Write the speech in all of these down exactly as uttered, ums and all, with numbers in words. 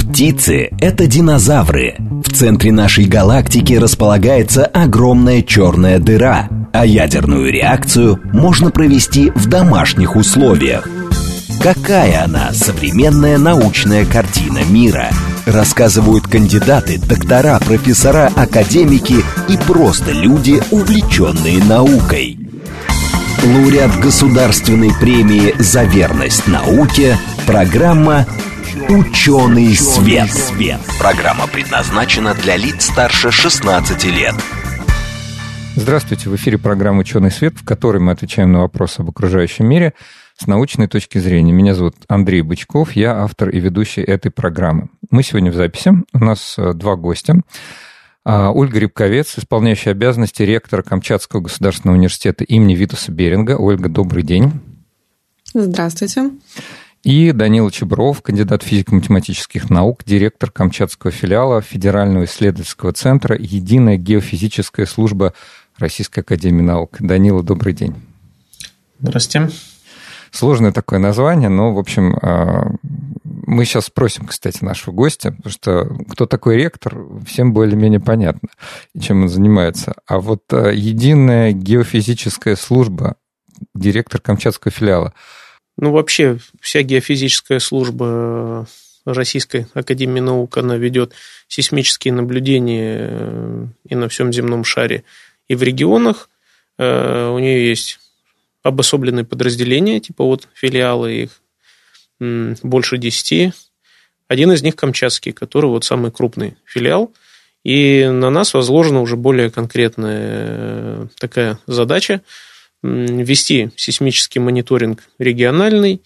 Птицы – это динозавры. В центре нашей галактики располагается огромная черная дыра, а ядерную реакцию можно провести в домашних условиях. Какая она, современная научная картина мира? Рассказывают кандидаты, доктора, профессора, академики и просто люди, увлеченные наукой. Лауреат государственной премии за верность науке, программа «Ученый свет». Программа предназначена для лиц старше шестнадцати лет. Здравствуйте, в эфире программа «Ученый свет», в которой мы отвечаем на вопросы об окружающем мире с научной точки зрения. Меня зовут Андрей Бычков, я автор и ведущий этой программы. Мы сегодня в записи, у нас два гостя. Ольга Рябковец, исполняющая обязанности ректора Камчатского государственного университета имени Витуса Беринга. Ольга, добрый день. Здравствуйте. И Данила Чебров, кандидат физико-математических наук, директор Камчатского филиала Федерального исследовательского центра «Единая геофизическая служба Российской академии наук». Данила, добрый день. Здравствуйте. Сложное такое название, но, в общем, мы сейчас спросим, кстати, нашего гостя, потому что кто такой ректор, всем более-менее понятно, чем он занимается. А вот Единая геофизическая служба, директор Камчатского филиала. Ну, вообще, вся геофизическая служба Российской академии наук, она ведет сейсмические наблюдения и на всем земном шаре, и в регионах. У нее есть обособленные подразделения, типа вот филиалы, их больше десяти. Один из них Камчатский, который вот самый крупный филиал. И на нас возложена уже более конкретная такая задача вести сейсмический мониторинг региональный,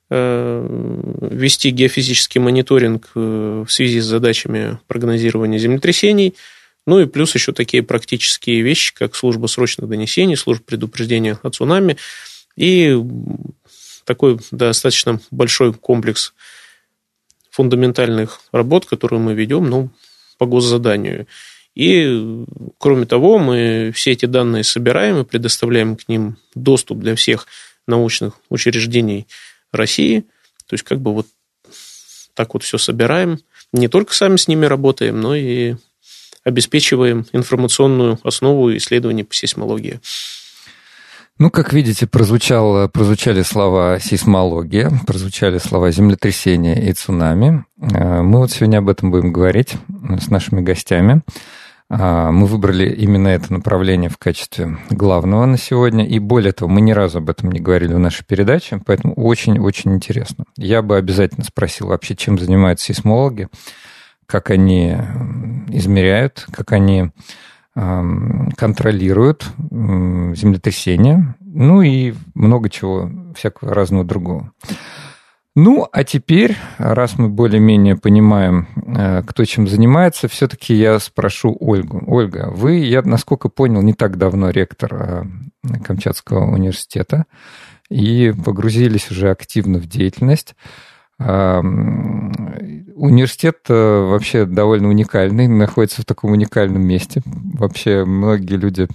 вести геофизический мониторинг в связи с задачами прогнозирования землетрясений, ну и плюс еще такие практические вещи, как служба срочных донесений, служба предупреждения о цунами и такой достаточно большой комплекс фундаментальных работ, которые мы ведем, ну, по госзаданию. И, кроме того, мы все эти данные собираем и предоставляем к ним доступ для всех научных учреждений России. То есть, как бы вот так вот все собираем. Не только сами с ними работаем, но и обеспечиваем информационную основу исследований по сейсмологии. Ну, как видите, прозвучало, прозвучали слова сейсмология, прозвучали слова землетрясения и цунами. Мы вот сегодня об этом будем говорить с нашими гостями. Мы выбрали именно это направление в качестве главного на сегодня. И более того, мы ни разу об этом не говорили в нашей передаче, поэтому очень-очень интересно. Я бы обязательно спросил вообще, чем занимаются сейсмологи, как они измеряют, как они контролируют землетрясения, ну и много чего всякого разного другого. Ну, а теперь, раз мы более-менее понимаем, кто чем занимается, все-таки я спрошу Ольгу. Ольга, вы, я, насколько понял, не так давно ректор Камчатского университета и погрузились уже активно в деятельность. Университет вообще довольно уникальный, находится в таком уникальном месте. Вообще многие люди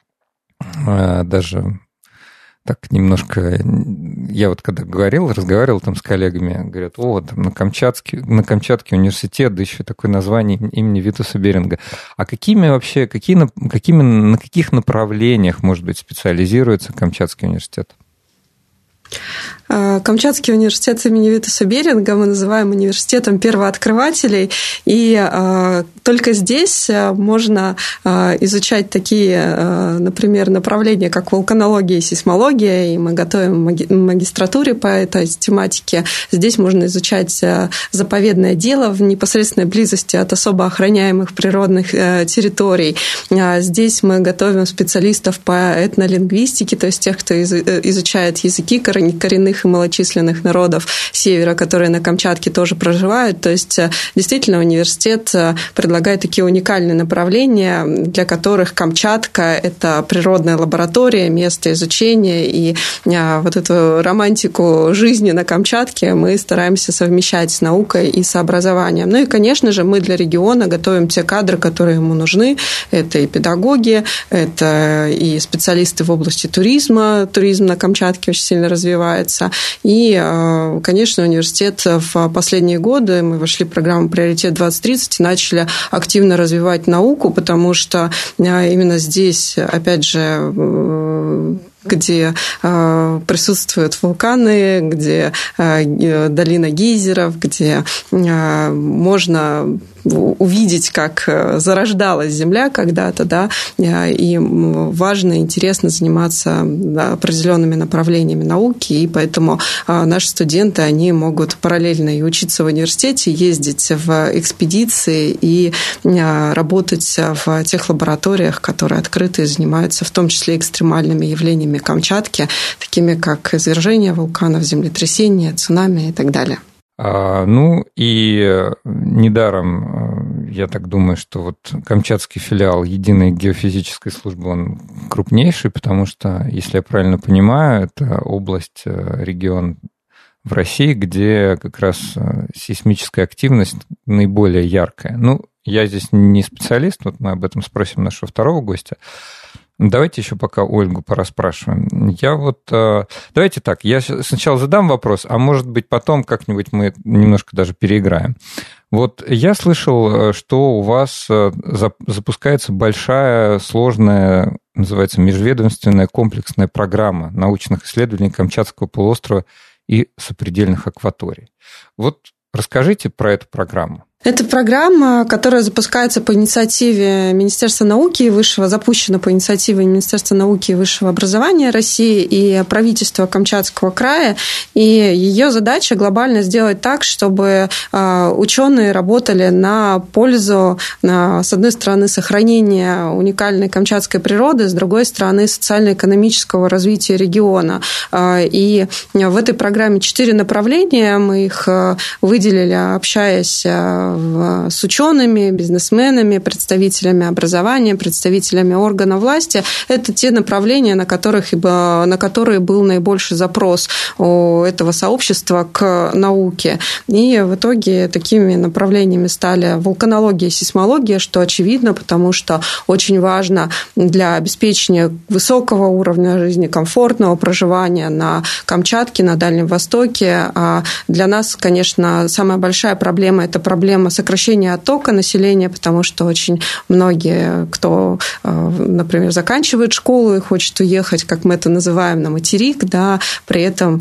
даже так немножко... Я вот когда говорил, разговаривал там с коллегами, говорят, о, там на Камчатке, на Камчатке университет, да еще такое название имени Витуса Беринга. А какими вообще, какие, какими, на каких направлениях, может быть, специализируется Камчатский университет? Камчатский университет имени Витуса Беринга мы называем университетом первооткрывателей, и э, только здесь можно э, изучать такие, э, например, направления, как вулканология и сейсмология, и мы готовим маги- магистратуре по этой тематике. Здесь можно изучать э, заповедное дело в непосредственной близости от особо охраняемых природных э, территорий. А здесь мы готовим специалистов по этнолингвистике, то есть тех, кто из- изучает языки коренных и малочисленных народов севера, которые на Камчатке тоже проживают. То есть, действительно, университет предлагает такие уникальные направления, для которых Камчатка – это природная лаборатория, место изучения, и вот эту романтику жизни на Камчатке мы стараемся совмещать с наукой и с образованием. Ну и, конечно же, мы для региона готовим те кадры, которые ему нужны. Это и педагоги, это и специалисты в области туризма. Туризм на Камчатке очень сильно развивается. развивается. И, конечно, университет в последние годы, мы вошли в программу «Приоритет двадцать тридцать» и начали активно развивать науку, потому что именно здесь, опять же, где э, присутствуют вулканы, где э, долина гейзеров, где э, можно увидеть, как зарождалась Земля когда-то, да, и важно и интересно заниматься определенными направлениями науки, и поэтому наши студенты, они могут параллельно и учиться в университете, ездить в экспедиции и работать в тех лабораториях, которые открыты и занимаются в том числе экстремальными явлениями Камчатки, такими как извержение вулканов, землетрясения, цунами и так далее. Ну и недаром, я так думаю, что вот камчатский филиал единой геофизической службы, он крупнейший, потому что, если я правильно понимаю, это область, регион в России, где как раз сейсмическая активность наиболее яркая. Ну, я здесь не специалист, вот мы об этом спросим нашего второго гостя. Давайте еще пока Ольгу порасспрашиваем. Я вот... Давайте так, я сначала задам вопрос, а может быть потом как-нибудь мы немножко даже переиграем. Вот я слышал, что у вас запускается большая, сложная, называется, межведомственная комплексная программа научных исследований Камчатского полуострова и сопредельных акваторий. Вот расскажите про эту программу. Это программа, которая запускается по инициативе Министерства науки и высшего, запущена по инициативе Министерства науки и высшего образования России и правительства Камчатского края. И ее задача глобально сделать так, чтобы ученые работали на пользу, с одной стороны, сохранения уникальной камчатской природы, с другой стороны, социально-экономического развития региона. И в этой программе четыре направления, мы их выделили, общаясь с учеными, бизнесменами, представителями образования, представителями органов власти. Это те направления, на, которых, на которые был наибольший запрос у этого сообщества к науке. И в итоге такими направлениями стали вулканология и сейсмология, что очевидно, потому что очень важно для обеспечения высокого уровня жизни, комфортного проживания на Камчатке, на Дальнем Востоке. А для нас, конечно, самая большая проблема – это проблема сокращения оттока населения, потому что очень многие, кто, например, заканчивает школу и хочет уехать, как мы это называем, на материк, да, при этом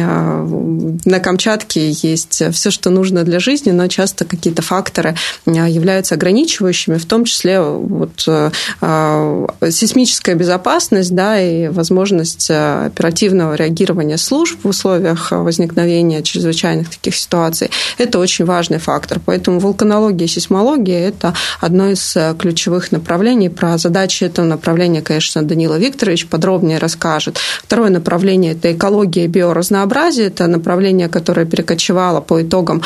на Камчатке есть все, что нужно для жизни, но часто какие-то факторы являются ограничивающими, в том числе вот, сейсмическая безопасность, да, и возможность оперативного реагирования служб в условиях возникновения чрезвычайных таких ситуаций. Это очень важный фактор. Поэтому вулканология и сейсмология – это одно из ключевых направлений. Про задачи этого направления, конечно, Данила Викторович подробнее расскажет. Второе направление – это экология и биоразнообразие. Это направление, которое перекочевало по итогам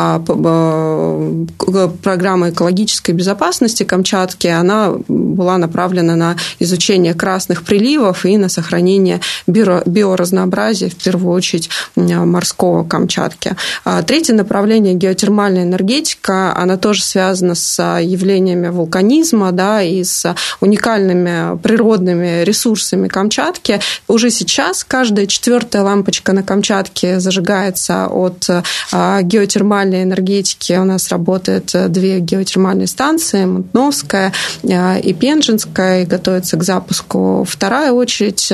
программы экологической безопасности Камчатки. Она была направлена на изучение красных приливов и на сохранение биоразнообразия, в первую очередь, морского Камчатки. Третье направление – геотермальная энергетика. Она тоже связана с явлениями вулканизма, да, и с уникальными природными ресурсами Камчатки. Уже сейчас каждая четвертая лампочка на Камчатке зажигается от геотермальной энергетики. У нас работает две геотермальные станции, Мутновская и Пенжинская, и готовится к запуску вторая очередь.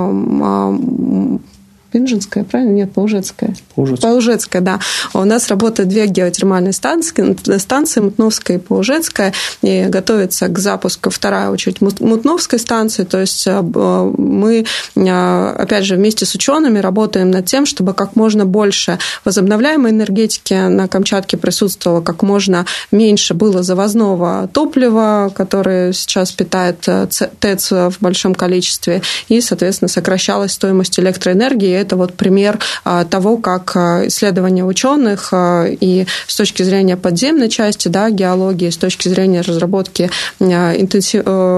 Пенжинская, правильно? Нет, Паужецкая. Паужецкая. Паужецкая, да. У нас работают две геотермальные станции, станции Мутновская и Паужецкая, и готовится к запуску вторая очередь Мутновской станции. То есть мы, опять же, вместе с учеными работаем над тем, чтобы как можно больше возобновляемой энергетики на Камчатке присутствовало, как можно меньше было завозного топлива, которое сейчас питает ТЭЦ в большом количестве, и, соответственно, сокращалась стоимость электроэнергии. Это вот пример того, как исследования ученых и с точки зрения подземной части, да, геологии, с точки зрения разработки интенсив...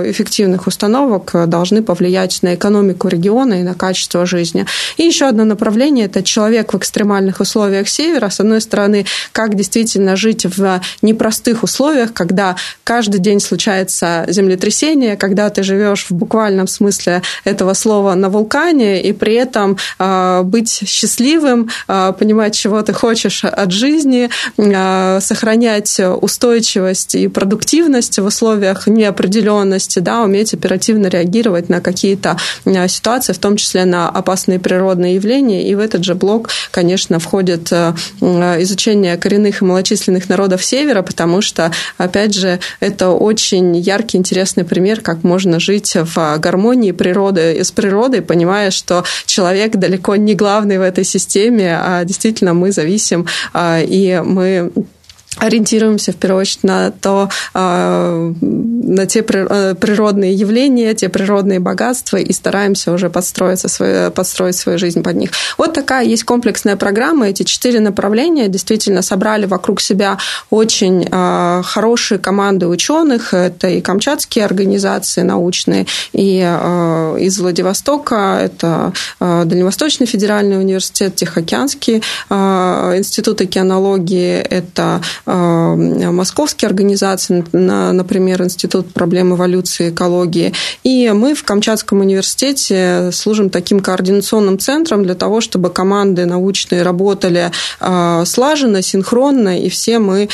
эффективных установок должны повлиять на экономику региона и на качество жизни. И еще одно направление – это человек в экстремальных условиях севера. С одной стороны, как действительно жить в непростых условиях, когда каждый день случается землетрясение, когда ты живешь в буквальном смысле этого слова на вулкане, и при этом быть счастливым, понимать, чего ты хочешь от жизни, сохранять устойчивость и продуктивность в условиях неопределенности, да, уметь оперативно реагировать на какие-то ситуации, в том числе на опасные природные явления. И в этот же блок, конечно, входит изучение коренных и малочисленных народов Севера, потому что, опять же, это очень яркий, интересный пример, как можно жить в гармонии природы, с природой, понимая, что человек далеко не главный в этой системе, а действительно мы зависим, и мы ориентируемся в первую очередь на то, на те природные явления, те природные богатства и стараемся уже подстроиться, подстроить свою жизнь под них. Вот такая есть комплексная программа. Эти четыре направления действительно собрали вокруг себя очень хорошие команды ученых. Это и камчатские организации научные, и из Владивостока, это Дальневосточный федеральный университет, Тихоокеанский институт океанологии, это московские организации, например, Институт проблем эволюции и экологии. И мы в Камчатском университете служим таким координационным центром для того, чтобы команды научные работали слаженно, синхронно, и все мы,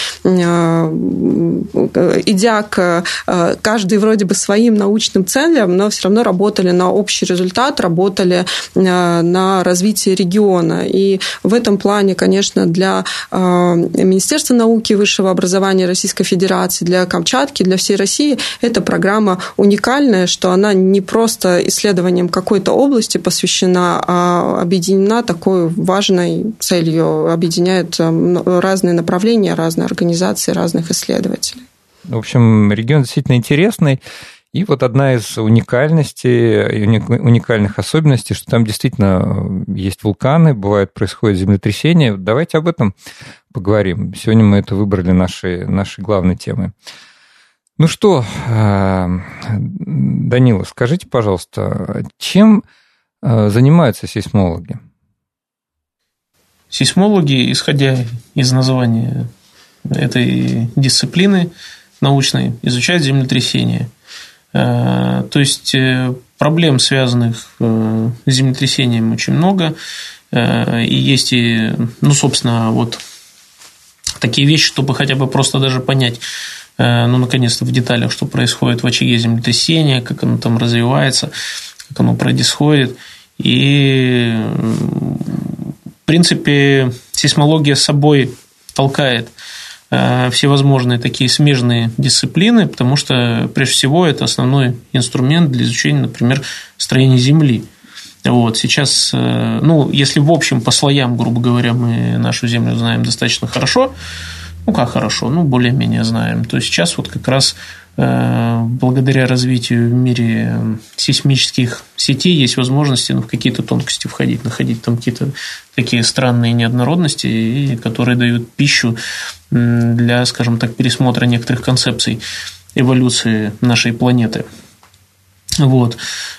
идя к каждый вроде бы своим научным целям, но все равно работали на общий результат, работали на развитие региона. И в этом плане, конечно, для Министерства науки и высшего образования Российской Федерации, для Камчатки, для всей России эта программа уникальная, что она не просто исследованием какой-то области посвящена, а объединена такой важной целью, объединяет разные направления, разные организации, разных исследователей. В общем, регион действительно интересный. И вот одна из уникальностей, уникальных особенностей, что там действительно есть вулканы, бывает, происходят землетрясения. Давайте об этом поговорим. Сегодня мы это выбрали нашей, нашей главной темой. Ну что, Данила, скажите, пожалуйста, чем занимаются сейсмологи? Сейсмологи, исходя из названия этой дисциплины научной, изучают землетрясения. То есть проблем, связанных с землетрясением, очень много. И есть и, ну, собственно, вот такие вещи, чтобы хотя бы просто даже понять, ну, наконец-то в деталях, что происходит в очаге землетрясения, как оно там развивается, как оно происходит. И, в принципе, сейсмология с собой толкает всевозможные такие смежные дисциплины, потому что, прежде всего, это основной инструмент для изучения, например, строения Земли. Вот, сейчас, ну, если в общем по слоям, грубо говоря, мы нашу Землю знаем достаточно хорошо, ну, как хорошо, ну, более-менее знаем, то сейчас вот как раз благодаря развитию в мире сейсмических сетей есть возможности, ну, в какие-то тонкости входить, находить там какие-то такие странные неоднородности, которые дают пищу для, скажем так, пересмотра некоторых концепций эволюции нашей планеты. Вот.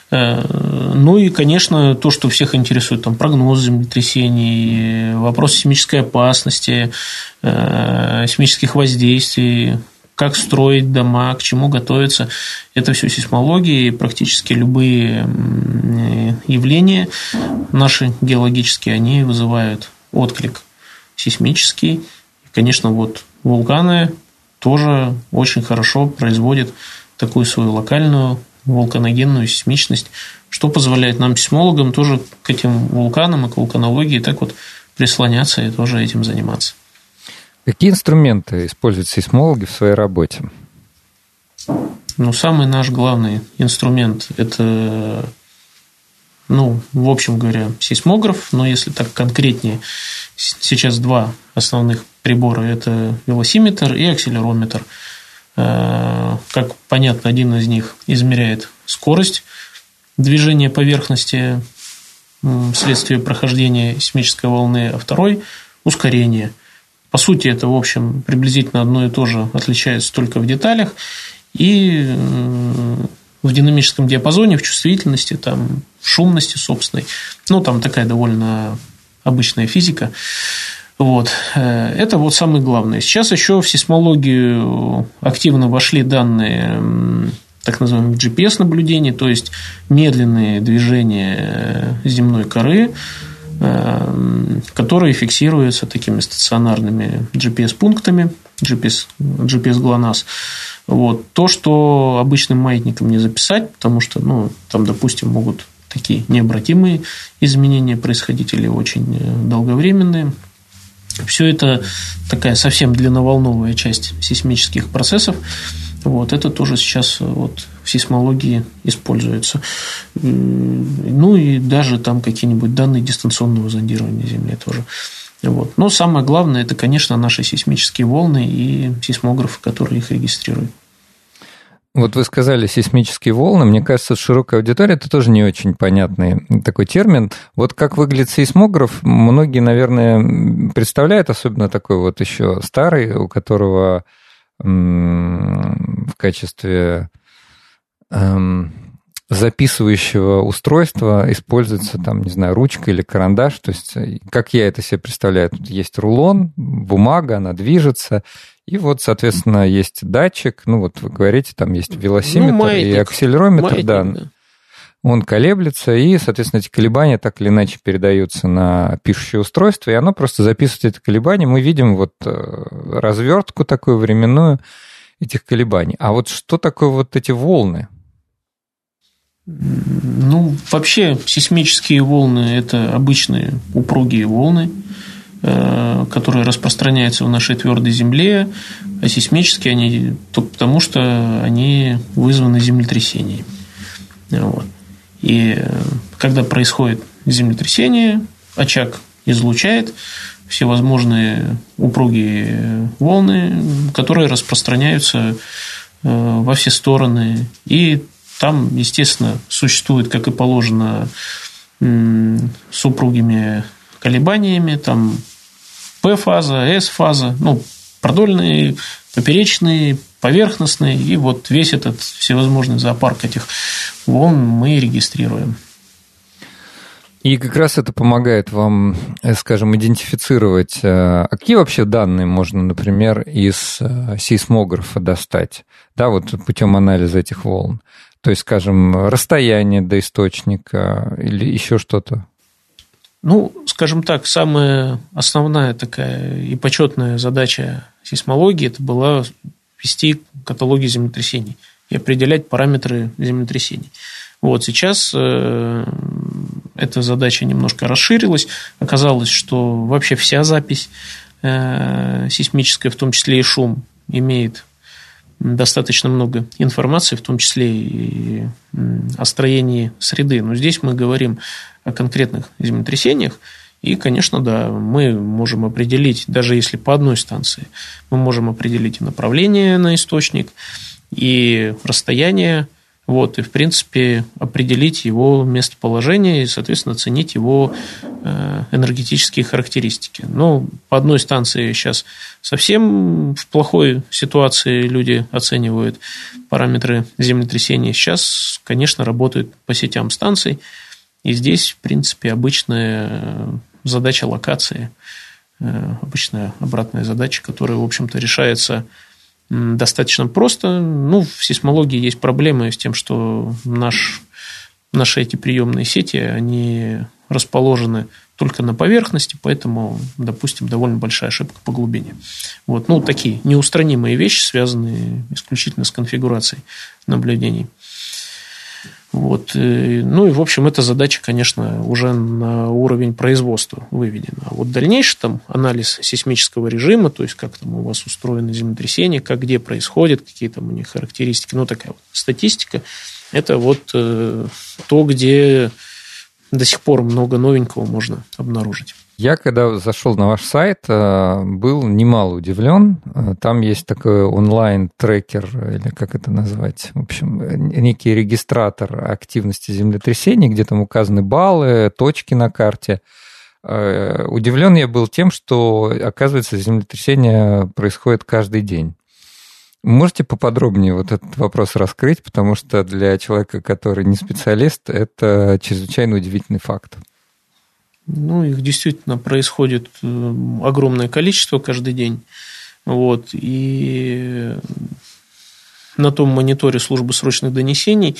Ну и, конечно, то, что всех интересует, там, прогноз землетрясений, вопрос сейсмической опасности, сейсмических воздействий, как строить дома, к чему готовиться. Это все сейсмология, и практически любые явления наши геологические, они вызывают отклик сейсмический. И, конечно, вот вулканы тоже очень хорошо производят такую свою локальную вулканогенную сейсмичность, что позволяет нам, сейсмологам, тоже к этим вулканам и к вулканологии так вот прислоняться и тоже этим заниматься. Какие инструменты используют сейсмологи в своей работе? Ну, самый наш главный инструмент – это, ну, в общем говоря, сейсмограф, но если так конкретнее, сейчас два основных прибора – это велосиметр и акселерометр. Как понятно, один из них измеряет скорость движения поверхности вследствие прохождения сейсмической волны, а второй – ускорение. По сути, это, в общем, приблизительно одно и то же, отличается только в деталях. И в динамическом диапазоне, в чувствительности, там, в шумности собственной. Ну, там такая довольно обычная физика. Вот. Это вот самое главное. Сейчас еще в сейсмологию активно вошли данные так называемых джи пи эс-наблюдений, то есть медленные движения земной коры, которые фиксируются такими стационарными джи пи эс-пунктами, джи пи эс, джи пи эс-ГЛОНАСС. Вот. То, что обычным маятником не записать, потому что, ну, там, допустим, могут такие необратимые изменения происходить или очень долговременные. Все это такая совсем длинноволновая часть сейсмических процессов. Вот, это тоже сейчас вот в сейсмологии используется. Ну и даже там какие-нибудь данные дистанционного зондирования Земли тоже. Вот. Но самое главное, это, конечно, наши сейсмические волны и сейсмографы, которые их регистрируют. Вот вы сказали сейсмические волны. Мне кажется, широкая аудитория – это тоже не очень понятный такой термин. Вот как выглядит сейсмограф, многие, наверное, представляют, особенно такой вот еще старый, у которого в качестве записывающего устройства используется, там, не знаю, ручка или карандаш. То есть, как я это себе представляю, тут есть рулон, бумага, она движется, и вот, соответственно, есть датчик, ну, вот вы говорите, там есть велосиметр, ну, маятник, и акселерометр, маятник, да, да, он колеблется, и, соответственно, эти колебания так или иначе передаются на пишущее устройство, и оно просто записывает эти колебания. Мы видим вот развертку такую временную этих колебаний. А вот что такое вот эти волны? Ну, вообще, сейсмические волны – это обычные упругие волны, которые распространяются в нашей твердой земле, а сейсмические они только потому, что они вызваны землетрясением. Вот. И когда происходит землетрясение, очаг излучает всевозможные упругие волны, которые распространяются во все стороны. И там, естественно, существует, как и положено, с упругими колебаниями, там P-фаза, S-фаза, ну, продольные, поперечные, поверхностные, и вот весь этот всевозможный зоопарк этих волн мы регистрируем. И как раз это помогает вам, скажем, идентифицировать, какие вообще данные можно, например, из сейсмографа достать, да, вот путем анализа этих волн. То есть, скажем, расстояние до источника или еще что-то. Ну, скажем так, самая основная такая и почетная задача сейсмологии это была вести каталоги землетрясений и определять параметры землетрясений. Вот сейчас э, эта задача немножко расширилась. Оказалось, что вообще вся запись э, сейсмическая, в том числе и шум, имеет достаточно много информации, в том числе и о строении среды. Но здесь мы говорим о конкретных землетрясениях, и, конечно, да, мы можем определить, даже если по одной станции, мы можем определить и направление на источник, и расстояние, вот, и, в принципе, определить его местоположение и, соответственно, оценить его энергетические характеристики. Но по одной станции сейчас совсем в плохой ситуации люди оценивают параметры землетрясения. Сейчас, конечно, работают по сетям станций, и здесь, в принципе, обычная задача локации, обычная обратная задача, которая, в общем-то, решается достаточно просто. Ну, в сейсмологии есть проблемы с тем, что наш, наши эти приемные сети, они расположены только на поверхности, поэтому, допустим, довольно большая ошибка по глубине. Вот. Ну, такие неустранимые вещи, связанные исключительно с конфигурацией наблюдений. Вот. Ну и, в общем, эта задача, конечно, уже на уровень производства выведена. А вот дальнейший там анализ сейсмического режима, то есть как там у вас устроено землетрясение, как где происходит, какие там у них характеристики, ну такая вот статистика, это вот э, то, где до сих пор много новенького можно обнаружить. Я, когда зашел на ваш сайт, был немало удивлен. Там есть такой онлайн-трекер, или как это назвать, в общем, некий регистратор активности землетрясений, где там указаны баллы, точки на карте. Удивлен я был тем, что, оказывается, землетрясение происходит каждый день. Можете поподробнее вот этот вопрос раскрыть, потому что для человека, который не специалист, это чрезвычайно удивительный факт. Ну, их действительно происходит огромное количество каждый день. Вот. И на том мониторе службы срочных донесений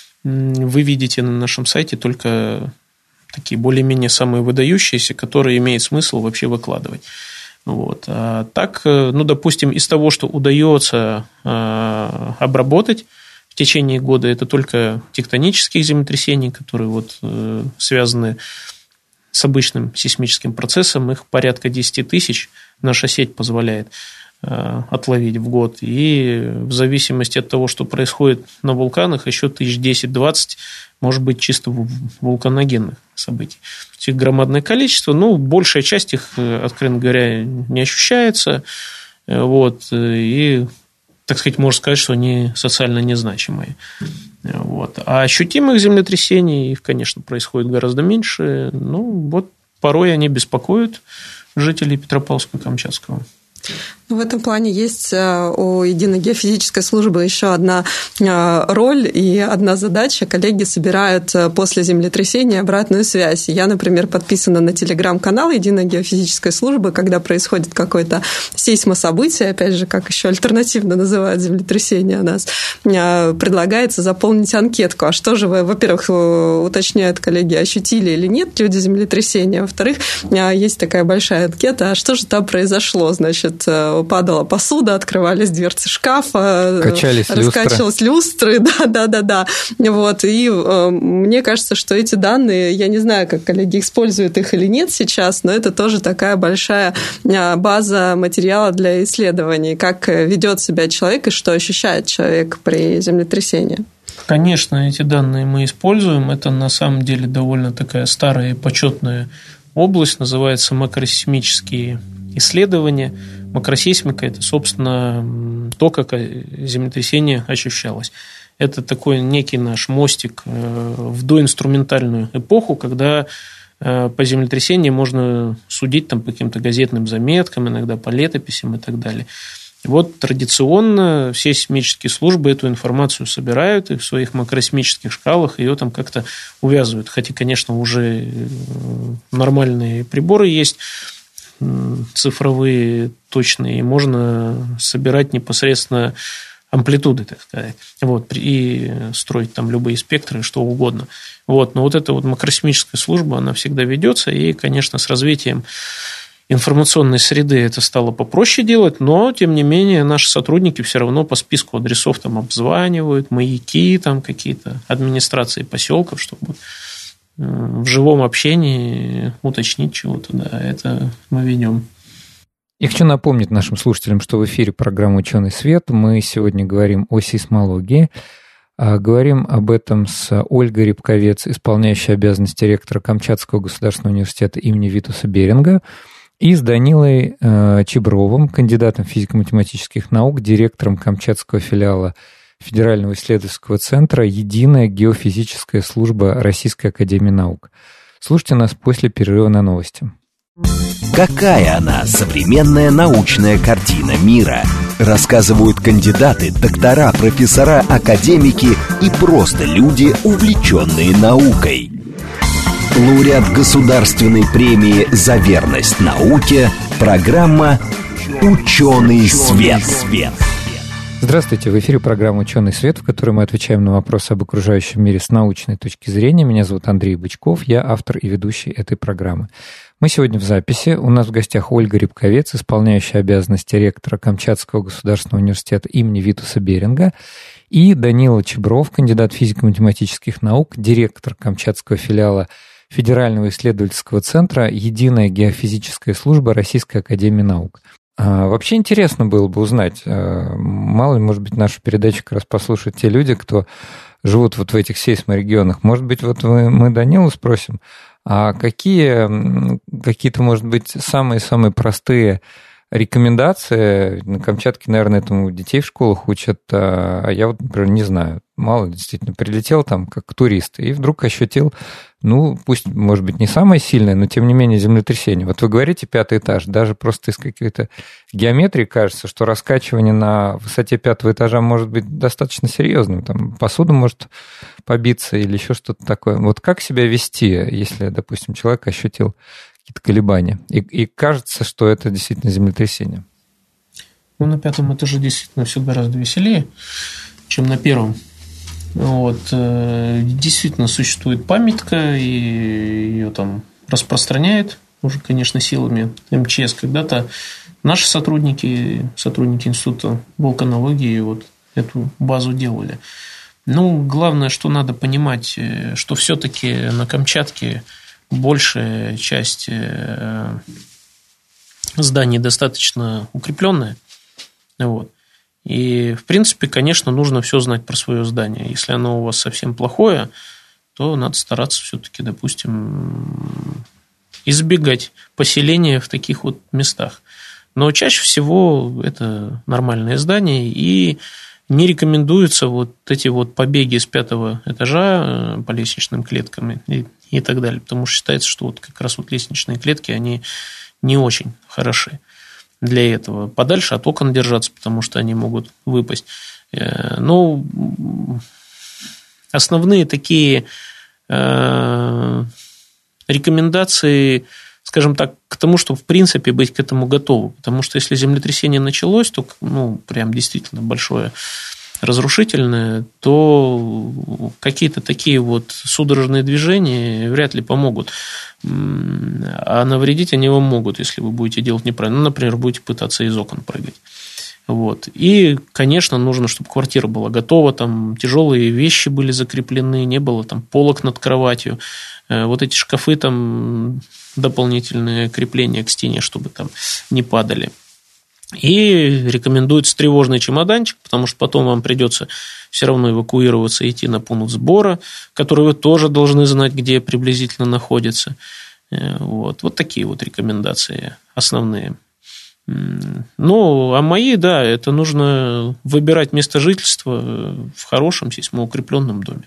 вы видите на нашем сайте только такие более-менее самые выдающиеся, которые имеет смысл вообще выкладывать. Вот. А так, ну, допустим, из того, что удается э, обработать в течение года, это только тектонические землетрясения, которые вот, э, связаны с обычным сейсмическим процессом, их порядка десять тысяч наша сеть позволяет э, отловить в год. И в зависимости от того, что происходит на вулканах, еще тысяч десять-двадцать может быть чисто вулканогенных событий. Их громадное количество, ну, большая часть их, откровенно говоря, не ощущается. Вот, и, так сказать, можно сказать, что они социально незначимые. Вот. А ощутимых землетрясений, их, конечно, происходит гораздо меньше. Ну, вот порой они беспокоят жителей Петропавловска-Камчатского. В этом плане есть у единой геофизической службы еще одна роль и одна задача. Коллеги собирают после землетрясения обратную связь. Я, например, подписана на телеграм-канал единой геофизической службы, когда происходит какое-то сейсмособытие, опять же, как еще альтернативно называют землетрясение у нас, предлагается заполнить анкетку. А что же вы, во-первых, уточняют коллеги, ощутили или нет люди землетрясения, во-вторых, есть такая большая анкета, а что же там произошло, значит, падала посуда, открывались дверцы шкафа, качались раскачивались люстры, да-да-да-да. Вот. И э, мне кажется, что эти данные, я не знаю, как коллеги используют их или нет сейчас, но это тоже такая большая база материала для исследований, как ведет себя человек и что ощущает человек при землетрясении. Конечно, эти данные мы используем. Это на самом деле довольно такая старая и почетная область, называется макросейсмические исследования. Макросейсмика – это, собственно, то, как землетрясение ощущалось. Это такой некий наш мостик в доинструментальную эпоху, когда по землетрясению можно судить там, по каким-то газетным заметкам, иногда по летописям и так далее. И вот традиционно все сейсмические службы эту информацию собирают и в своих макросейсмических шкалах ее там как-то увязывают. Хотя, конечно, уже нормальные приборы есть, цифровые, точные, и можно собирать непосредственно амплитуды, так сказать, вот, и строить там любые спектры, что угодно. Вот, но вот эта вот макросейсмическая служба, она всегда ведется, и, конечно, с развитием информационной среды это стало попроще делать, но, тем не менее, наши сотрудники все равно по списку адресов там обзванивают, маяки, там какие-то администрации поселков, чтобы в живом общении уточнить чего-то, да, это мы ведем. Я хочу напомнить нашим слушателям, что в эфире программа «Ученый свет». Мы сегодня говорим о сейсмологии. Говорим об этом с Ольгой Рябковец, исполняющей обязанности ректора Камчатского государственного университета имени Витуса Беринга, и с Данилой Чебровым, кандидатом физико-математических наук, директором Камчатского филиала Федерального исследовательского центра «Единая геофизическая служба Российской академии наук». Слушайте нас после перерыва на новости. Какая она, современная научная картина мира? Рассказывают кандидаты, доктора, профессора, академики и просто люди, увлеченные наукой. Лауреат государственной премии «За верность науке» программа «Ученый свет». Здравствуйте, в эфире программа «Ученый свет», в которой мы отвечаем на вопросы об окружающем мире с научной точки зрения. Меня зовут Андрей Бычков, я автор и ведущий этой программы. Мы сегодня в записи. У нас в гостях Ольга Рябковец, исполняющая обязанности ректора Камчатского государственного университета имени Витуса Беринга, и Данила Чебров, кандидат физико-математических наук, директор Камчатского филиала Федерального исследовательского центра «Единая геофизическая служба Российской академии наук». А, вообще интересно было бы узнать, мало ли, может быть, нашу передачу как раз послушают те люди, кто живут вот в этих сейсморегионах. Может быть, вот мы, мы Данилу спросим, а какие какие-то, может быть, самые-самые простые рекомендации? На Камчатке, наверное, этому детей в школах учат, а я вот, например, не знаю. мало ли, действительно, прилетел там как турист, и вдруг ощутил, ну, пусть, может быть, не самое сильное, но, тем не менее, землетрясение. Вот вы говорите пятый этаж, даже просто из какой-то геометрии кажется, что раскачивание на высоте пятого этажа может быть достаточно серьезным. Там посуда может побиться или еще что-то такое. Вот как себя вести, если, допустим, человек ощутил какие-то колебания, и, и кажется, что это действительно землетрясение? Ну, на пятом этаже действительно все гораздо веселее, чем на первом. Вот. Действительно существует памятка, и ее там распространяет уже, конечно, силами эм че эс. Когда-то наши сотрудники, сотрудники Института вулканологии вот эту базу делали. Ну, главное, что надо понимать, что все-таки на Камчатке большая часть зданий достаточно укрепленная. Вот. И, в принципе, конечно, нужно все знать про свое здание. Если оно у вас совсем плохое, то надо стараться все-таки, допустим, избегать поселения в таких вот местах. Но чаще всего это нормальное здание, и не рекомендуются вот эти вот побеги с пятого этажа по лестничным клеткам и, и так далее, потому что считается, что вот как раз вот лестничные клетки, они не очень хороши для этого. Подальше от окон держаться, потому что они могут выпасть. Но основные такие рекомендации, скажем так, к тому, чтобы в принципе быть к этому готовым. Потому что если землетрясение началось, то ну, прям действительно большое, разрушительное, то какие-то такие вот судорожные движения вряд ли помогут. А навредить они вам могут, если вы будете делать неправильно. Ну, например, будете пытаться из окон прыгать. Вот. И, конечно, нужно, чтобы квартира была готова, там тяжелые вещи были закреплены, не было там полок над кроватью. Вот эти шкафы, там дополнительные крепления к стене, чтобы там не падали. И рекомендуется тревожный чемоданчик, потому что потом вам придется все равно эвакуироваться и идти на пункт сбора, который вы тоже должны знать, где приблизительно находится. Вот, вот такие вот рекомендации основные. Ну, а мои, да, это нужно выбирать место жительства в хорошем сейсмоукрепленном доме.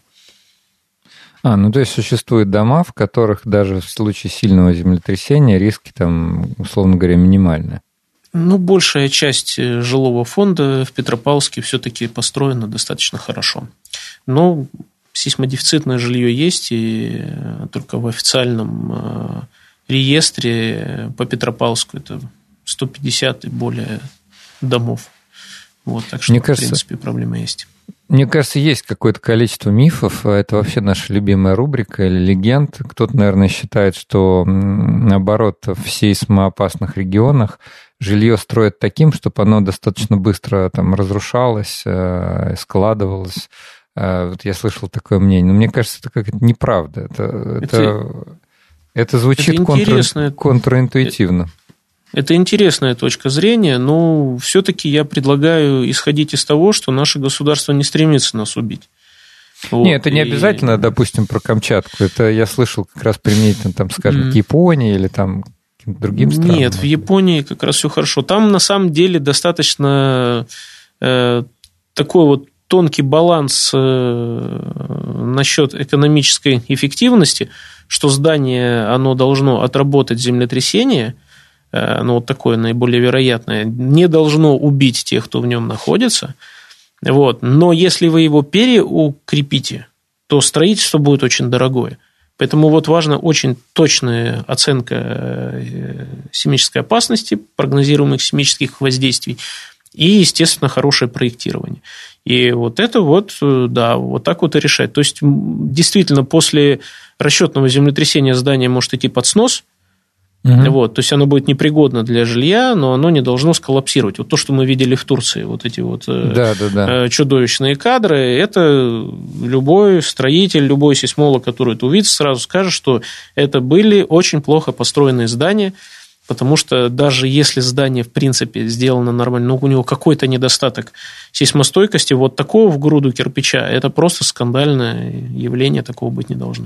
А, ну то есть существуют дома, в которых даже в случае сильного землетрясения риски там, условно говоря, минимальны. Ну, большая часть жилого фонда в Петропавловске все-таки построена достаточно хорошо. Но сейсмодефицитное жилье есть, и только в официальном реестре по Петропавловску это сто пятьдесят и более домов. Вот, так что, Мне в кажется, принципе, проблема есть. Мне кажется, есть какое-то количество мифов. Это вообще наша любимая рубрика или легенд. Кто-то, наверное, считает, что, наоборот, в сейсмоопасных регионах жилье строят таким, чтобы оно достаточно быстро там разрушалось, складывалось. Вот я слышал такое мнение. Но мне кажется, это как-то неправда. Это, это, это, это звучит это контр, контринтуитивно. Это интересная точка зрения, но все-таки я предлагаю исходить из того, что наше государство не стремится нас убить. Вот. Нет, это не обязательно, и... допустим, про Камчатку. Это я слышал как раз применительно, там, скажем, mm. к Японии или там к другим странам. Нет, в Японии как раз все хорошо. Там на самом деле достаточно э, такой вот тонкий баланс э, насчет экономической эффективности, что здание, оно должно отработать землетрясение, ну, вот такое наиболее вероятное, не должно убить тех, кто в нем находится. Вот. Но если вы его переукрепите, то строительство будет очень дорогое. Поэтому вот важна очень точная оценка сейсмической опасности, прогнозируемых сейсмических воздействий и, естественно, хорошее проектирование. И вот это вот, да, вот так вот и решать. То есть, действительно, после расчетного землетрясения здание может идти под снос. Угу. Вот, то есть оно будет непригодно для жилья, но оно не должно сколлапсировать. Вот то, что мы видели в Турции, вот эти вот да, да, да. чудовищные кадры, это любой строитель, любой сейсмолог, который это увидит, сразу скажет, что это были очень плохо построенные здания, потому что даже если здание, в принципе, сделано нормально, но у него какой-то недостаток сейсмостойкости, вот такого в груду кирпича, это просто скандальное явление, такого быть не должно.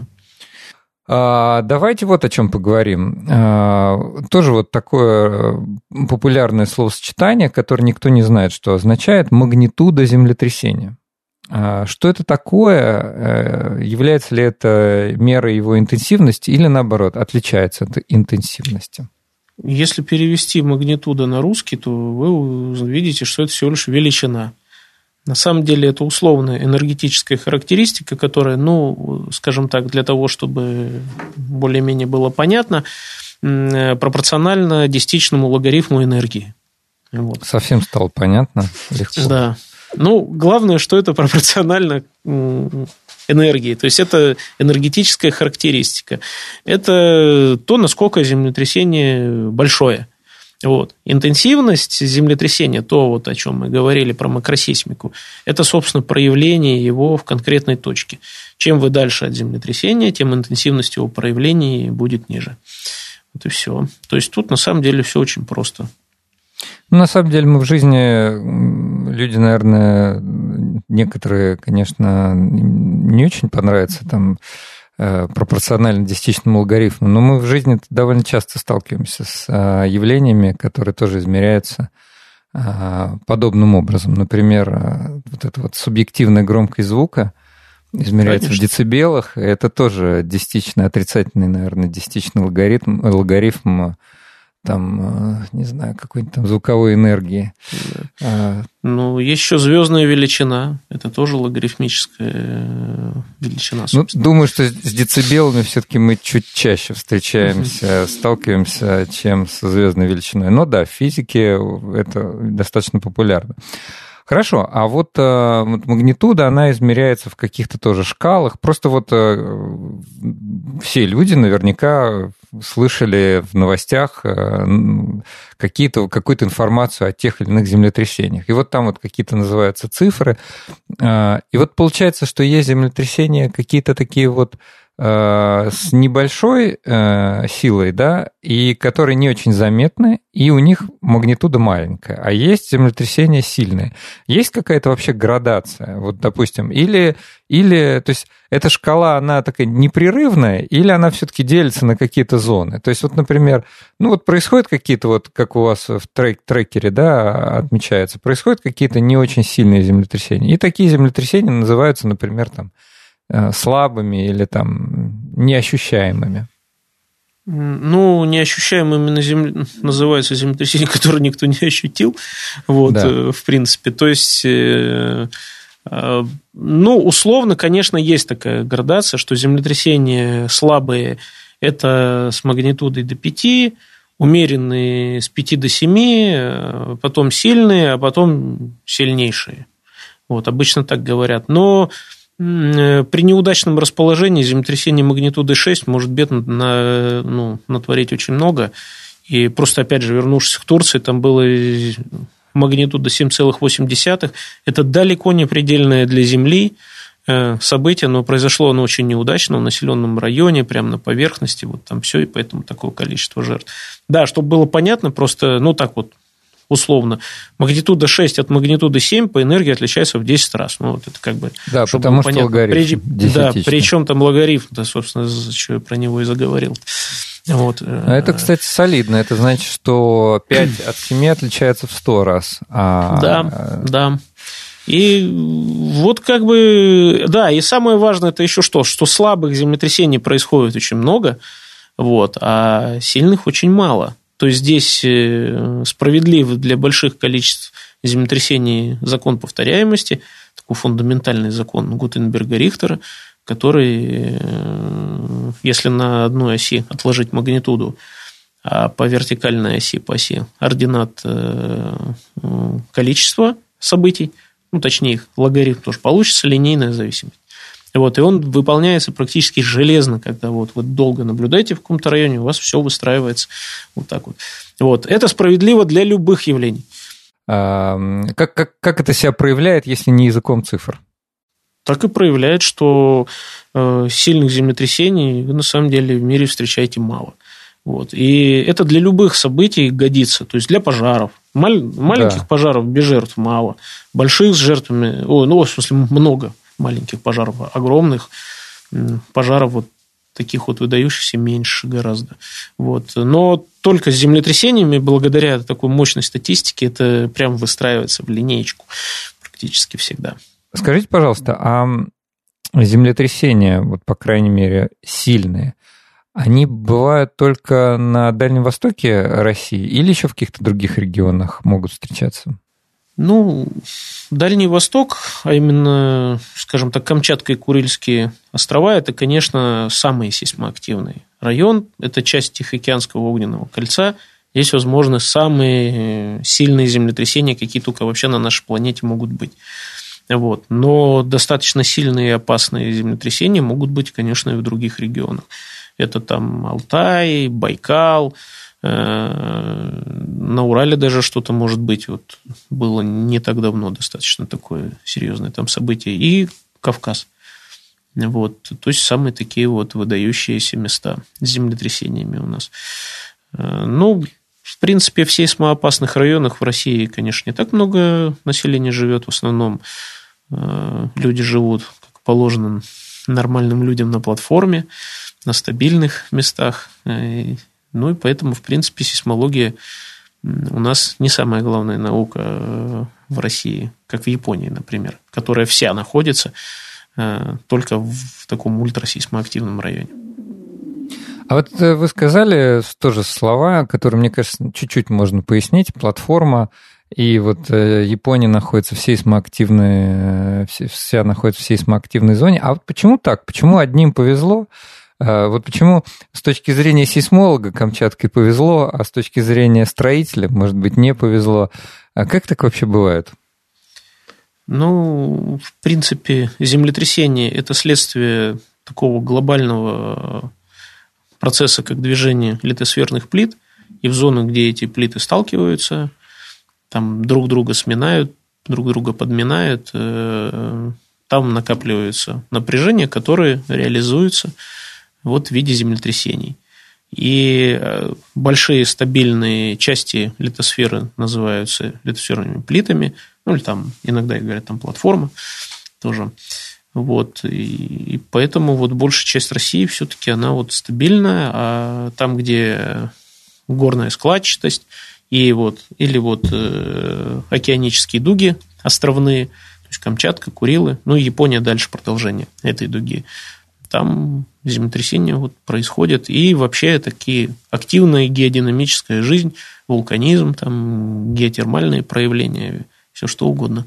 Давайте вот о чем поговорим. Тоже вот такое популярное словосочетание, которое никто не знает, что означает магнитуда землетрясения. Что это такое? Является ли это мерой его интенсивности или, наоборот, отличается от интенсивности? Если перевести магнитуда на русский, то вы увидите, что это всего лишь величина. На самом деле это условная энергетическая характеристика, которая, ну, скажем так, для того, чтобы более-менее было понятно, пропорциональна десятичному логарифму энергии. Вот. Совсем стало понятно, легко. Да. Ну, главное, что это пропорционально энергии. То есть это энергетическая характеристика. Это то, насколько землетрясение большое. Вот. Интенсивность землетрясения, то, вот, о чем мы говорили про макросейсмику, это, собственно, проявление его в конкретной точке. Чем вы дальше от землетрясения, тем интенсивность его проявлений будет ниже. Вот и все. То есть тут на самом деле все очень просто. На самом деле мы в жизни, люди, наверное, некоторые, конечно, не очень понравятся там пропорционально десятичному логарифму, но мы в жизни довольно часто сталкиваемся с явлениями, которые тоже измеряются подобным образом. Например, вот эта вот субъективная громкость звука измеряется Конечно. В децибелах, и это тоже десятичный, отрицательный, наверное, десятичный логарифм, логарифм там, не знаю, какой-нибудь там звуковой энергии. Да. Ну, есть еще звездная величина. Это тоже логарифмическая величина. Ну, думаю, что с децибелами все-таки мы чуть чаще встречаемся, сталкиваемся, чем со звездной величиной. Но да, в физике это достаточно популярно. Хорошо, а вот, вот магнитуда, она измеряется в каких-то тоже шкалах. Просто вот все люди наверняка слышали в новостях какие-то, какую-то информацию о тех или иных землетрясениях. И вот там вот какие-то называются цифры. И вот получается, что есть землетрясения какие-то такие вот с небольшой силой, да, и которые не очень заметны, и у них магнитуда маленькая. А есть землетрясения сильные. Есть какая-то вообще градация? Вот, допустим, или, или то есть эта шкала, она такая непрерывная, или она все-таки делится на какие-то зоны? То есть вот, например, ну вот происходят какие-то, вот как у вас в трек, трекере, да, отмечается, происходят какие-то не очень сильные землетрясения. И такие землетрясения называются, например, там, слабыми или там неощущаемыми? Ну, неощущаемыми на земле называются землетрясения, которые никто не ощутил, вот, да. В принципе. То есть, ну, условно, конечно, есть такая градация, что землетрясения слабые – это с магнитудой до пяти, умеренные с пяти до семи, потом сильные, а потом сильнейшие. Вот, обычно так говорят. Но при неудачном расположении землетрясение магнитуды шесть может бедно на, ну, натворить очень много. И просто, опять же, вернувшись к Турции, там было магнитуда семь целых восемь десятых. Это далеко не предельное для Земли событие, но произошло оно очень неудачно в населенном районе, прямо на поверхности, вот там все, и поэтому такое количество жертв. Да, чтобы было понятно, просто, ну, так вот, условно, магнитуда шесть от магнитуды семь по энергии отличается в десять раз. Ну, вот это как бы... Да, потому что понятно. Логарифм при, Да, причем там логарифм, да, собственно, что я про него и заговорил. Вот. А это, кстати, солидно. Это значит, что пять от семи отличается в сто раз. А... Да, да. И вот как бы... Да, и самое важное это еще что? Что слабых землетрясений происходит очень много, вот, а сильных очень мало. То есть здесь справедлив для больших количеств землетрясений закон повторяемости, такой фундаментальный закон Гутенберга-Рихтера, который, если на одной оси отложить магнитуду, а по вертикальной оси, по оси ординат количества событий, ну, точнее, их логарифм тоже получится, линейная зависимость. Вот, и он выполняется практически железно, когда вот вы долго наблюдаете в каком-то районе, у вас все выстраивается вот так вот. Вот. Это справедливо для любых явлений. А, как, как, как это себя проявляет, если не языком цифр? Так и проявляет, что э, сильных землетрясений вы на самом деле в мире встречаете мало. Вот. И это для любых событий годится. То есть для пожаров. Маль, маленьких да. пожаров без жертв мало. Больших с жертвами, о, ну, в смысле, много. Маленьких пожаров, огромных пожаров вот таких вот выдающихся меньше гораздо. Вот. Но только с землетрясениями, благодаря такой мощной статистике, это прям выстраивается в линеечку практически всегда. Скажите, пожалуйста, а землетрясения, вот по крайней мере, сильные, они бывают только на Дальнем Востоке России или еще в каких-то других регионах могут встречаться? Ну, Дальний Восток, а именно, скажем так, Камчатка и Курильские острова, это, конечно, самый сейсмоактивный район. Это часть Тихоокеанского огненного кольца. Здесь возможны самые сильные землетрясения, какие только вообще на нашей планете могут быть. Вот. Но достаточно сильные и опасные землетрясения могут быть, конечно, и в других регионах. Это там Алтай, Байкал, на Урале даже что-то может быть. Вот было не так давно достаточно такое серьезное там событие. И Кавказ. Вот. То есть самые такие вот выдающиеся места с землетрясениями у нас. Ну, в принципе, в сейсмоопасных районах в России, конечно, не так много населения живет. В основном люди живут, как положено, нормальным людям на платформе, на стабильных местах. Ну, и поэтому, в принципе, сейсмология у нас не самая главная наука в России, как в Японии, например, которая вся находится только в таком ультрасейсмоактивном районе. А вот вы сказали тоже слова, которые, мне кажется, чуть-чуть можно пояснить. Платформа, и вот Япония находится в сейсмоактивной, вся находится в сейсмоактивной зоне. А вот почему так? Почему одним повезло? Вот почему с точки зрения сейсмолога Камчатке повезло, а с точки зрения строителя, может быть, не повезло? А как так вообще бывает? Ну, в принципе, землетрясение – это следствие такого глобального процесса, как движение литосферных плит, и в зонах, где эти плиты сталкиваются, там друг друга сминают, друг друга подминают, там накапливаются напряжения, которые реализуются вот в виде землетрясений. И большие стабильные части литосферы называются литосферными плитами, ну или там иногда говорят там платформа тоже. Вот. И, и поэтому вот большая часть России все-таки она вот стабильная, а там, где горная складчатость и вот, или вот э, океанические дуги островные, то есть Камчатка, Курилы, ну и Япония дальше продолжение этой дуги, там землетрясения вот происходят, и вообще такие активная геодинамическая жизнь, вулканизм, там, геотермальные проявления, все что угодно.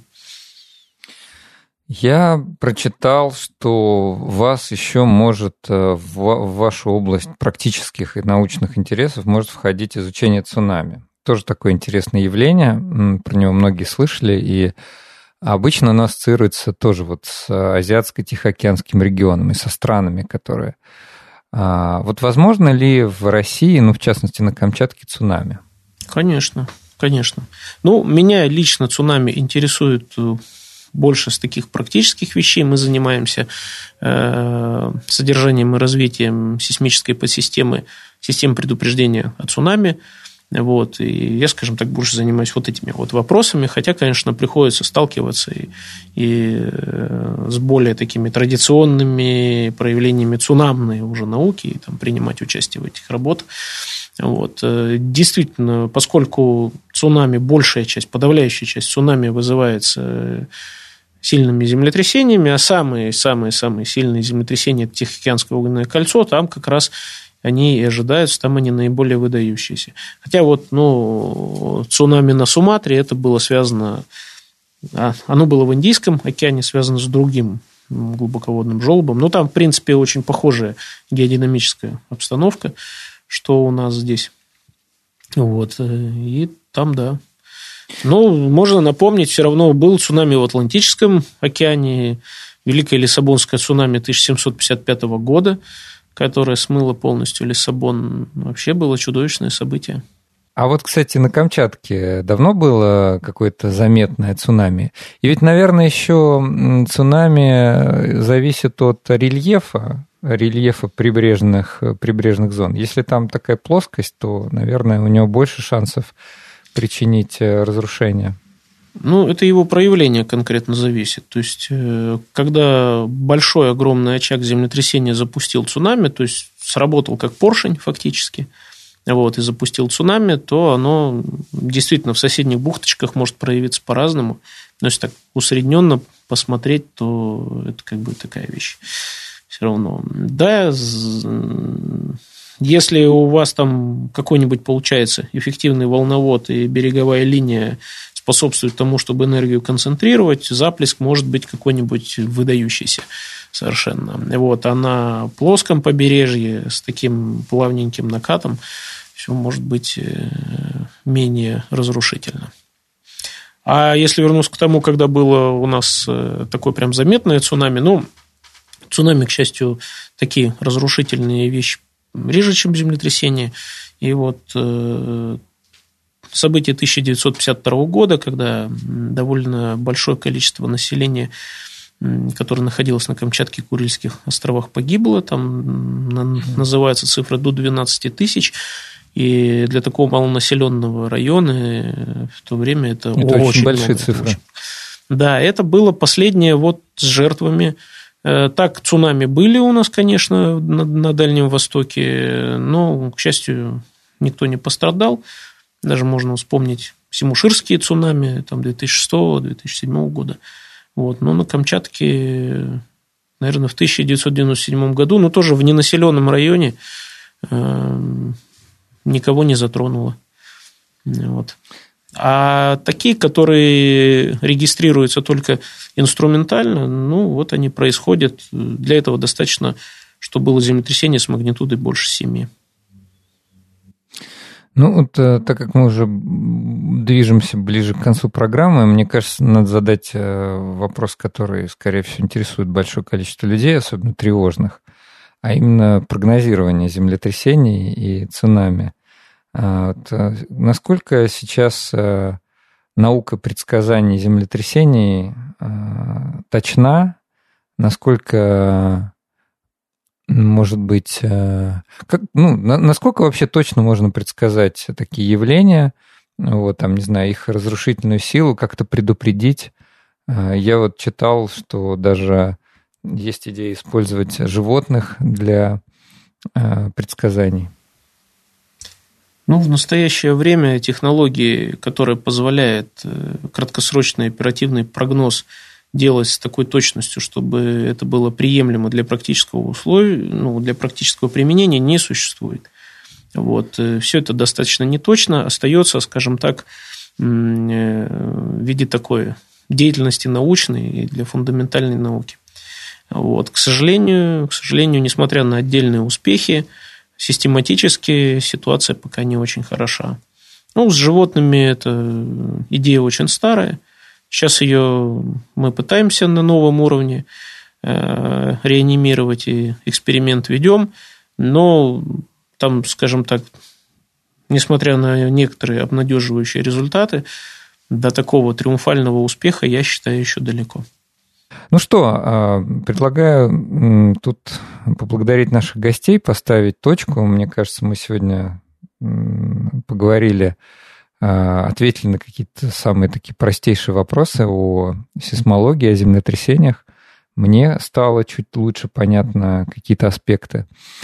Я прочитал, что вас еще может в вашу область практических и научных интересов может входить изучение цунами. Тоже такое интересное явление, про него многие слышали, и обычно оно ассоциируется тоже вот с Азиатско-Тихоокеанским регионом и со странами, которые... Вот возможно ли в России, ну, в частности, на Камчатке, цунами? Конечно, конечно. Ну, меня лично цунами интересует больше с таких практических вещей. Мы занимаемся содержанием и развитием сейсмической подсистемы, системы предупреждения о цунами. Вот, и я, скажем так, больше занимаюсь вот этими вот вопросами, хотя, конечно, приходится сталкиваться и, и с более такими традиционными проявлениями цунамной уже науки, и там, принимать участие в этих работах. Вот. Действительно, поскольку цунами, большая часть, подавляющая часть цунами вызывается сильными землетрясениями, а самые-самые-самые сильные землетрясения – это Тихоокеанское огненное кольцо, там как раз они и ожидаются, там они наиболее выдающиеся. Хотя вот, ну, цунами на Суматре, это было связано, оно было в Индийском океане, связано с другим глубоководным желобом, но там, в принципе, очень похожая геодинамическая обстановка, что у нас здесь. Вот, и там, да. Ну, можно напомнить, все равно был цунами в Атлантическом океане, Великое Лиссабонское цунами тысяча семьсот пятьдесят пятого года, которое смыло полностью Лиссабон, вообще было чудовищное событие. А вот, кстати, на Камчатке давно было какое-то заметное цунами? И ведь, наверное, еще цунами зависит от рельефа, рельефа прибрежных, прибрежных зон. Если там такая плоскость, то, наверное, у него больше шансов причинить разрушение. Ну, это его проявление конкретно зависит. То есть, когда большой, огромный очаг землетрясения запустил цунами, то есть, сработал как поршень фактически, вот, и запустил цунами, то оно действительно в соседних бухточках может проявиться по-разному. Но если так усредненно посмотреть, то это как бы такая вещь. Все равно. Да, если у вас там какой-нибудь получается эффективный волновод и береговая линия способствует тому, чтобы энергию концентрировать, заплеск может быть какой-нибудь выдающийся совершенно. Вот, а на плоском побережье с таким плавненьким накатом все может быть менее разрушительно. А если вернуться к тому, когда было у нас такое прям заметное цунами, ну, цунами, к счастью, такие разрушительные вещи реже, чем землетрясения. И вот события тысяча девятьсот пятьдесят второго года, когда довольно большое количество населения, которое находилось на Камчатке и Курильских островах, погибло, там называется цифра до двенадцати тысяч, и для такого малонаселенного района в то время это, это очень, очень большие много, цифры. Очень. Да, это было последнее вот с жертвами. Так, цунами были у нас, конечно, на, на Дальнем Востоке, но, к счастью, никто не пострадал. Даже можно вспомнить симуширские цунами там, две тысячи шестого - две тысячи седьмого года. Вот. Но на Камчатке, наверное, в тысяча девятьсот девяносто седьмом году, но тоже в ненаселенном районе, э, никого не затронуло. Вот. А такие, которые регистрируются только инструментально, ну, вот они происходят. Для этого достаточно, чтобы было землетрясение с магнитудой больше семи. Ну, вот так как мы уже движемся ближе к концу программы, мне кажется, надо задать вопрос, который, скорее всего, интересует большое количество людей, особенно тревожных, а именно прогнозирование землетрясений и цунами. Вот, насколько сейчас наука предсказаний землетрясений точна, насколько, может быть, как, ну, насколько вообще точно можно предсказать такие явления, вот, там, не знаю, их разрушительную силу, как-то предупредить. Я вот читал, что даже есть идея использовать животных для предсказаний. Ну, в настоящее время технологии, которые позволяют краткосрочный оперативный прогноз делать с такой точностью, чтобы это было приемлемо для практического условия, ну, для практического применения, не существует. Вот. Все это достаточно неточно, остается, скажем так, в виде такой деятельности научной и для фундаментальной науки. Вот. К сожалению, к сожалению, несмотря на отдельные успехи, систематически ситуация пока не очень хороша. Ну, с животными эта идея очень старая. Сейчас ее мы пытаемся на новом уровне э, реанимировать, и эксперимент ведем, но там, скажем так, несмотря на некоторые обнадеживающие результаты, до такого триумфального успеха, я считаю, еще далеко. Ну что, предлагаю тут поблагодарить наших гостей, поставить точку. Мне кажется, мы сегодня поговорили, ответили на какие-то самые такие простейшие вопросы о сейсмологии, о землетрясениях. Мне стало чуть лучше понятно какие-то аспекты.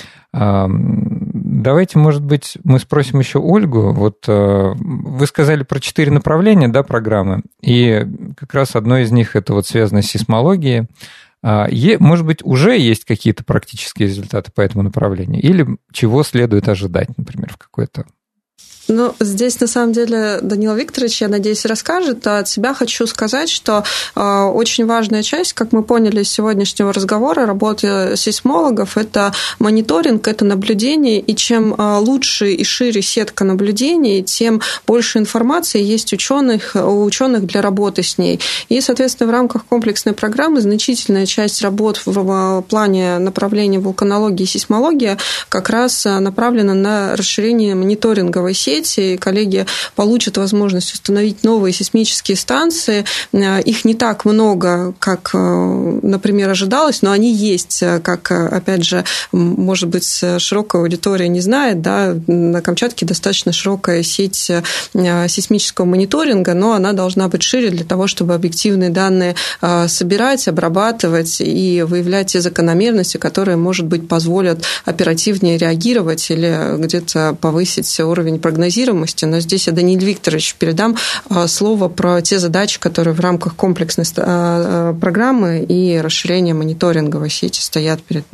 Давайте, может быть, мы спросим еще Ольгу. Вот вы сказали про четыре направления, да, программы, и как раз одно из них это вот связано с сейсмологией. Может быть, уже есть какие-то практические результаты по этому направлению? Или чего следует ожидать, например, в какой-то... Ну, здесь, на самом деле, Данил Викторович, я надеюсь, расскажет. А от себя хочу сказать, что э, очень важная часть, как мы поняли из сегодняшнего разговора, работы сейсмологов – это мониторинг, это наблюдение. И чем лучше и шире сетка наблюдений, тем больше информации есть ученых, у ученых для работы с ней. И, соответственно, в рамках комплексной программы значительная часть работ в плане направления вулканологии и сейсмологии как раз направлена на расширение мониторинговой сети. И коллеги получат возможность установить новые сейсмические станции. Их не так много, как, например, ожидалось, но они есть, как, опять же, может быть, широкая аудитория не знает, да, на Камчатке достаточно широкая сеть сейсмического мониторинга, но она должна быть шире для того, чтобы объективные данные собирать, обрабатывать и выявлять те закономерности, которые, может быть, позволят оперативнее реагировать или где-то повысить уровень прогнозирования прогнозируемости. Но здесь я, Даниил Викторович, передам слово про те задачи, которые в рамках комплексной программы и расширения мониторинговой сети стоят перед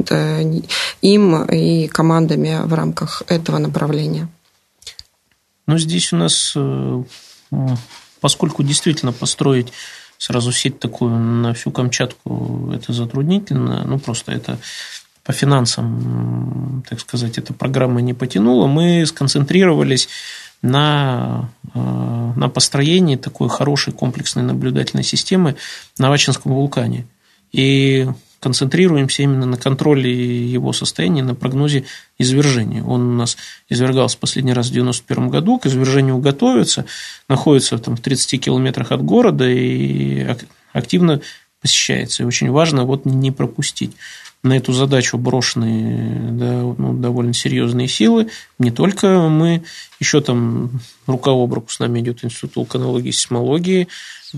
им и командами в рамках этого направления. Ну, здесь у нас, поскольку действительно построить сразу сеть такую на всю Камчатку, это затруднительно, ну, просто это по финансам, так сказать, эта программа не потянула, мы сконцентрировались на, на построении такой хорошей комплексной наблюдательной системы на Авачинском вулкане. И концентрируемся именно на контроле его состояния, на прогнозе извержения. Он у нас извергался последний раз в девяносто первом году, к извержению готовится, находится там, в тридцати километрах от города и активно посещается. И очень важно вот не пропустить. На эту задачу брошены да, ну, довольно серьезные силы. Не только мы, еще там рука об руку с нами идет Институт вулканологии и сейсмологии,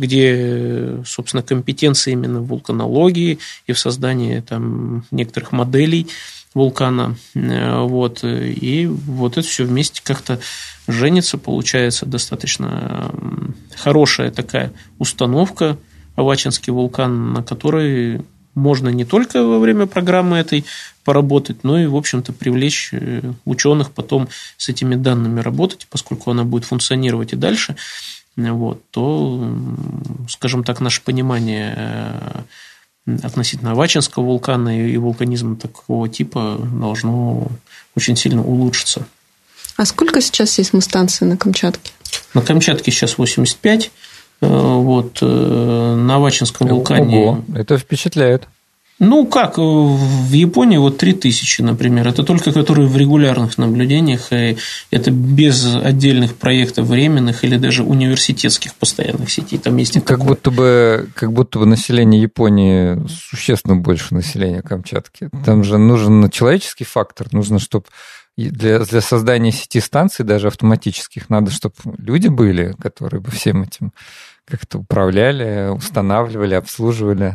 где, собственно, компетенции именно в вулканологии и в создании там, некоторых моделей вулкана. Вот. И вот это все вместе как-то женится, получается достаточно хорошая такая установка Авачинский вулкан, на которой можно не только во время программы этой поработать, но и, в общем-то, привлечь ученых потом с этими данными работать, поскольку она будет функционировать и дальше, вот, то, скажем так, наше понимание относительно Авачинского вулкана и вулканизма такого типа должно очень сильно улучшиться. А сколько сейчас сейсмостанций на Камчатке? На Камчатке сейчас восемьдесят пять. Вот, на Авачинском вулкане. Ого, это впечатляет. Ну, как, в Японии вот три тысячи, например. Это только которые в регулярных наблюдениях, и это без отдельных проектов временных или даже университетских постоянных сетей. Там есть как такое. будто бы, как будто бы население Японии существенно больше населения Камчатки. Там же нужен человеческий фактор, нужно, чтобы для, для создания сети станций, даже автоматических, надо, чтобы люди были, которые бы всем этим как-то управляли, устанавливали, обслуживали.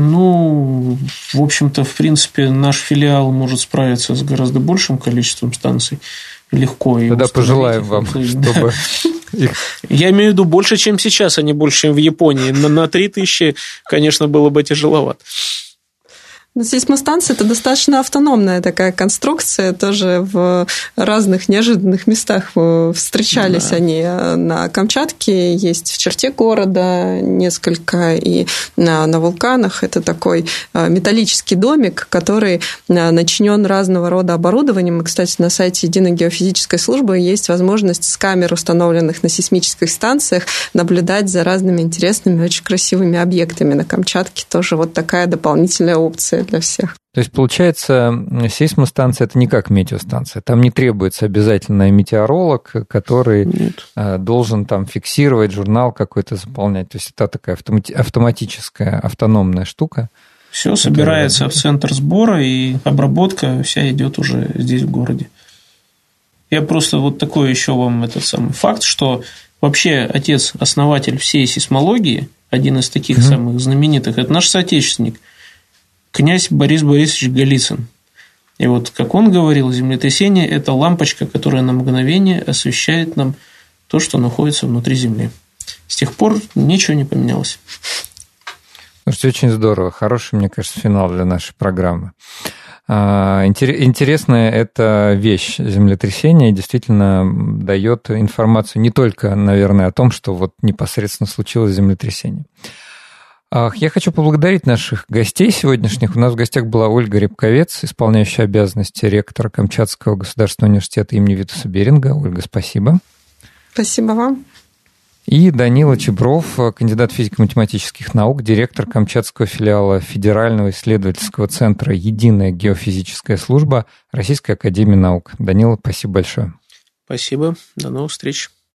Ну, в общем-то, в принципе, наш филиал может справиться с гораздо большим количеством станций легко. Тогда пожелаем вам, чтобы... Я имею в виду больше, чем сейчас, а не больше, чем в Японии. На три тысячи, конечно, было бы тяжеловато. Но сейсмостанция – это достаточно автономная такая конструкция, тоже в разных неожиданных местах встречались да. они на Камчатке, есть в черте города несколько, и на, на вулканах. Это такой металлический домик, который начинен разного рода оборудованием. И, кстати, на сайте Единой геофизической службы есть возможность с камер, установленных на сейсмических станциях, наблюдать за разными интересными, очень красивыми объектами на Камчатке. Тоже вот такая дополнительная опция для всех. То есть, получается, сейсмостанция – это не как метеостанция. Там не требуется обязательно метеоролог, который Нет. должен там фиксировать, журнал какой-то заполнять. То есть, это такая автоматическая, автономная штука. Все собирается в центр сбора, и обработка вся идет уже здесь, в городе. Я просто вот такой еще вам этот самый факт, что вообще отец-основатель всей сейсмологии, один из таких mm-hmm. самых знаменитых, это наш соотечественник, князь Борис Борисович Голицын. И вот, как он говорил, землетрясение – это лампочка, которая на мгновение освещает нам то, что находится внутри Земли. С тех пор ничего не поменялось. Слушайте, очень здорово. Хороший, мне кажется, финал для нашей программы. Интересная эта вещь землетрясение действительно дает информацию не только, наверное, о том, что вот непосредственно случилось землетрясение. Я хочу поблагодарить наших гостей сегодняшних. У нас в гостях была Ольга Рябковец, исполняющая обязанности ректора Камчатского государственного университета имени Витуса Беринга. Ольга, спасибо. Спасибо вам. И Данила Чебров, кандидат физико-математических наук, директор Камчатского филиала Федерального исследовательского центра «Единая геофизическая служба» Российской академии наук. Данила, спасибо большое. Спасибо. До новых встреч.